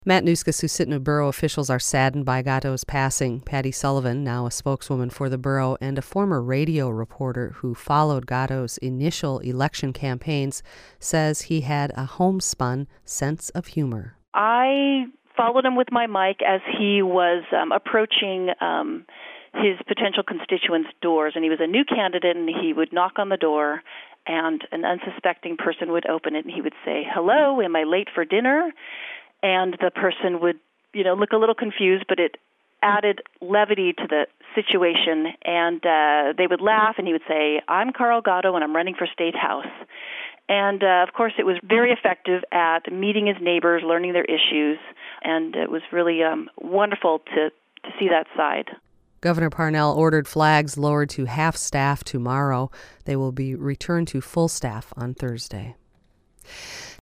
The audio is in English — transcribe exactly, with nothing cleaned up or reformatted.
Matanuska-Susitna Borough officials are saddened by Gatto's passing. Patty Sullivan, now a spokeswoman for the borough and a former radio reporter who followed Gatto's initial election campaigns, says he had a homespun sense of humor. I followed him with my mic as he was um, approaching um, his potential constituents' doors, and he was a new candidate, and he would knock on the door, and an unsuspecting person would open it, and he would say, "Hello, am I late for dinner?" And the person would, you know, look a little confused, but it added levity to the situation. And uh, they would laugh, and he would say, "I'm Carl Gatto, and I'm running for State House." And, uh, of course, it was very effective at meeting his neighbors, learning their issues, and it was really um, wonderful to, to see that side. Governor Parnell ordered flags lowered to half staff tomorrow. They will be returned to full staff on Thursday.